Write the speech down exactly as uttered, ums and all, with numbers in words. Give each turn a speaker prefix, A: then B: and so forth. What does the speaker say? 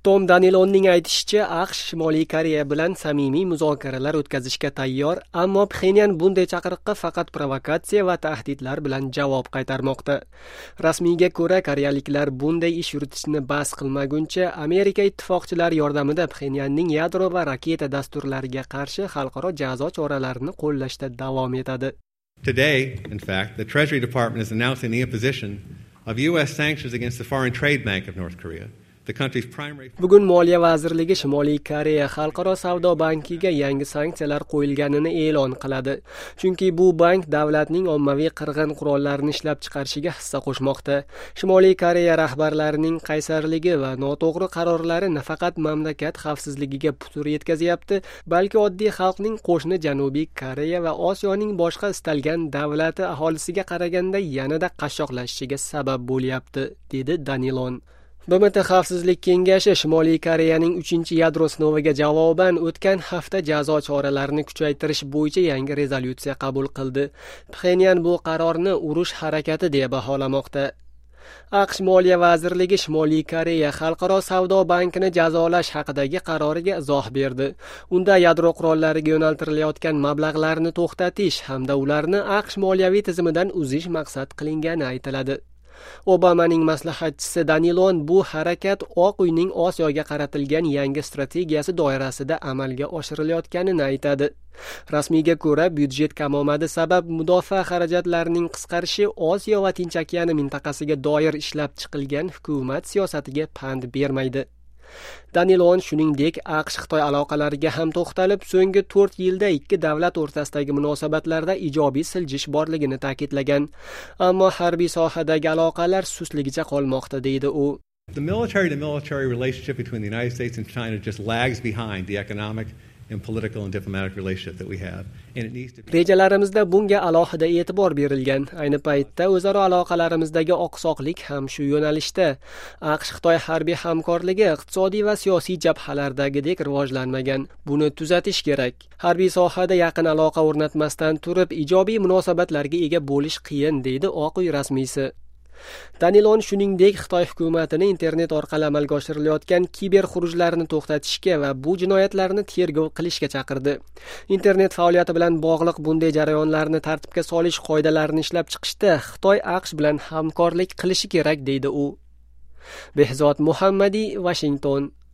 A: Tom Danilonning aytishicha, AQSh Shimoliy Koreya bilan samimiy muzokaralar o'tkazishga tayyor, ammo Pxenyan bunday chaqiriqqa faqat provokatsiya va tahdidlar bilan javob qaytarmoqda. Rasmiyga ko'ra, koreyaliklar bunday ish yuritishni bas qilmaguncha, Amerika ittifoqchilari yordamida Pxenyanning yadro va raketa dasturlariga qarshi xalqaro jazo choralarini qo'llashda davom etadi.
B: Today, in fact, the Treasury Department is announcing the imposition of U S sanctions against the Foreign Trade Bank of North Korea.
A: Bugun Moliya vazirligi Shimoliy Koreya xalqaro savdo bankiga yangi sanksiyalar qo'yilganini e'lon qiladi. Chunki bu bank davlatning ommaviy qirg'in qurollarini ishlab chiqarishiga hissa qo'shmoqda. Shimoliy Koreya rahbarlarining qaysarligi va noto'g'ri qarorlari nafaqat mamlakat xavfsizligiga putur yetkazyapti, balki oddiy xalqning qo'shni Janubiy Koreya va Osiyoning boshqa istalgan davlati aholisiga qaraganda yanada qashshoqlashishiga sabab bo'lyapti, dedi Danilon. B M T Xavfsizlik kengashi Shimoliy Koreyaning uchinchi yadro sinoviga javoban o'tgan hafta jazo choralarini kuchaytirish bo'yicha yangi rezolyutsiya qabul qildi. Pxenyan bu qarorni urush harakati deb baholamoqda. AQSh Moliya vazirligi Shimoliy Koreya xalqaro savdo bankini jazolash haqidagi qaroriga izoh berdi. Unda yadro qurollariga yo'naltirilayotgan mablag'larni to'xtatish hamda ularni AQSh moliyaviy tizimidan uzish maqsad qilingani aytiladi. Obamaning maslahatchisi Danilon bu harakat Oq uyning Osiyoga qaratilgan yangi strategiyasi doirasida amalga oshirilayotganini aytadi. Rasmiyga ko'ra, byudjet kamomadi sabab mudofaa xarajatlarining qisqarishi Osiyo va Tinch okeani mintaqasiga doir ishlab chiqilgan hukumat siyosatiga pand bermaydi. Danilon shuningdek AQSh-Xitoy aloqalariga ham to'xtalib, so'nggi to'rt yilda ikki davlat o'rtasidagi munosabatlarda ijobiy siljish borligini ta'kidlagan. Ammo harbiy sohadagi aloqalar sustligicha qolmoqda, deydi u.
B: The military-to-military relationship between the United States and China just lags behind the economic and political and diplomatic relationship that we have, and it needs to be...
A: Rejalarimizda bunga alohida e'tibor berilgan. Ayni paytda o'zaro aloqalarimizdagi oqsoqlik ham shu yo'nalishda. AQSh-Xitoy harbiy hamkorligi iqtisodiy va siyosiy jabhalardagidek rivojlanmagan. Buni tuzatish kerak. Harbiy sohada yaqin aloqa o'rnatmasdan turib, ijobiy munosabatlarga ega bo'lish qiyin, deydi Oq uy rasmiysi. Danilon shuningdek Xitoy hukumatini internet orqali amalga oshirilayotgan kiber xurujlarni to'xtatishga va bu jinoyatlarni tergov qilishga chaqirdi. Internet faoliyati bilan bog'liq bunday jarayonlarni tartibga solish qoidalarini ishlab chiqishda Xitoy AQSh bilan hamkorlik qilishi kerak, deydi u. Behzod Muhammadi, Washington.